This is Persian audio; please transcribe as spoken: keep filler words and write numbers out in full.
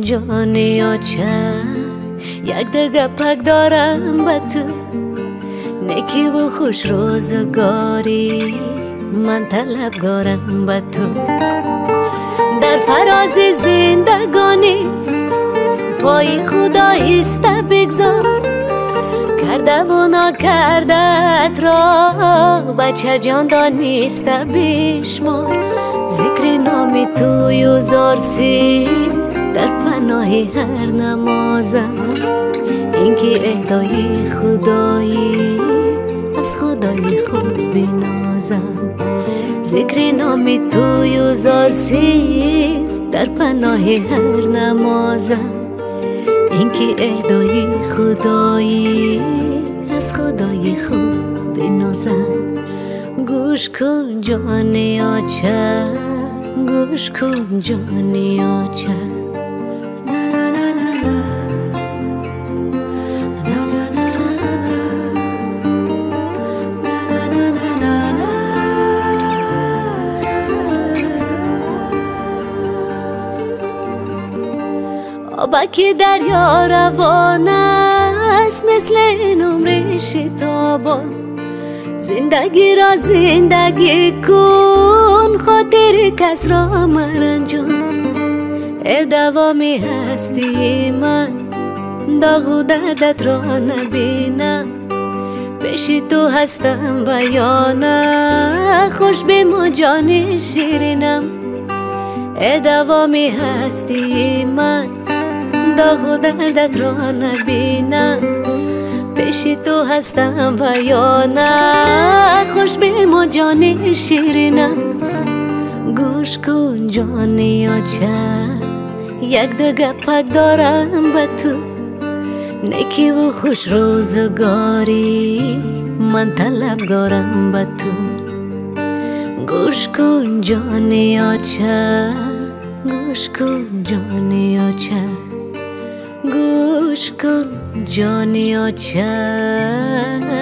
جانی آچه یک دگه پک دارم با تو نکی و خوش روزگاری من طلبگارم با تو در فراز زندگانی پای خدا ایست بگذار کرده و نکردت را بچه جان دانیست بیشمار ذکر نام توی و زارسی در پناه هر نمازم اینکه اهدای خدایی از خدای خود بنازم ذکر نام توی و زارسی در پناه هر نمازم اینکه اهدای خدایی از خدای خود بنازم گوش کن جانی آچه گوش کن جانی آچه آبا که دریا روان است مثل نمر شتابان زندگی را زندگی کن خاطر کس را مرنجان ای دوامی هستی من داغ و دردت را نبینم پیش تو هستم و یا نه خوش به ما جان شیرینم ای دوامی هستی من داغ و دردت را نبینم پیش تو هستم و یا نه خوش به ما جان شیرینم گوش کن جانی آچه یک دگه پک دارم با تو نکی و خوش روزگاری من طلبگارم با تو گوش کن جانی آچه گوش کن جانی آچه گوش کن جانی آچه